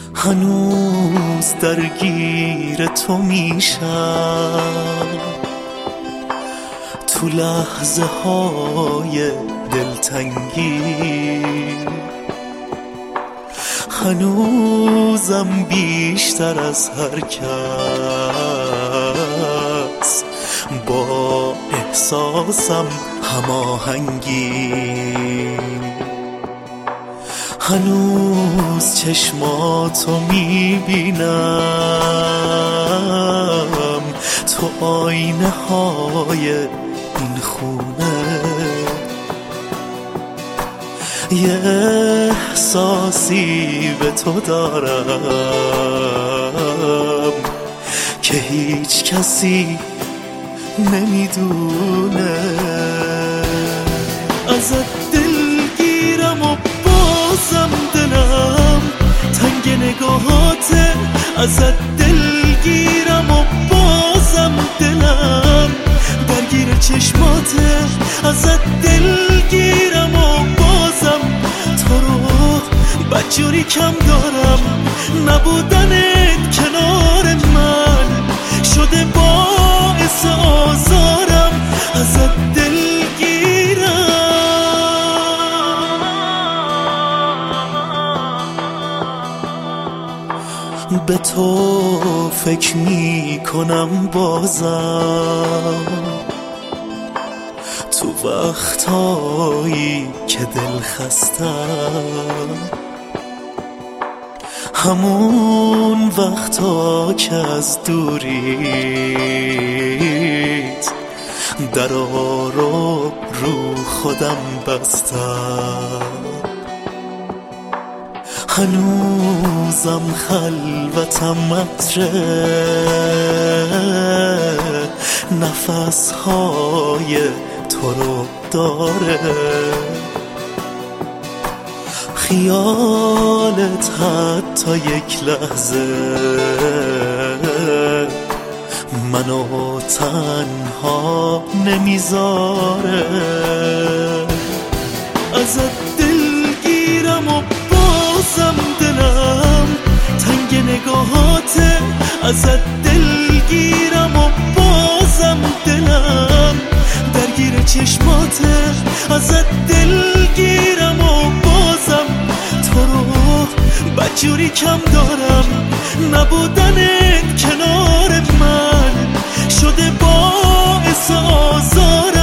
هنوز درگیر تو میشم تو لحظه های دلتنگی، هنوزم بیشتر از هر کس با احساسم هماهنگی. هنوز چشماتو میبینم تو آینه های این خونه، یه احساسی به تو دارم که هیچ کسی نمیدونه. ازت دلگیرم و بازم دلم تنگ نگاهاته، ازت دلگیرم و بازم دلم درگیر چشماته، ازت دلگیرم و بازم تو رو بدجوری کم دارم. نبودنت کنار من شده باعث آزارم، ازت به تو فکر می کنم بازم تو وقتایی که دل خستم، همون وقتا که از دوریت درا رو خودم بستم. هنوزم خلوتم عطره نفسهای تو رو داره، خیالت حتی یک لحظه منو تنها نمیذاره. ازت دلگیرم و بازم دلم تنگ نگاهاته، ازت دلگیرم و بازم دلم درگیر چشماته، ازت دلگیرم و بازم تو رو بدجوری کم دارم. نبودنت کنار من شده باعث آزار،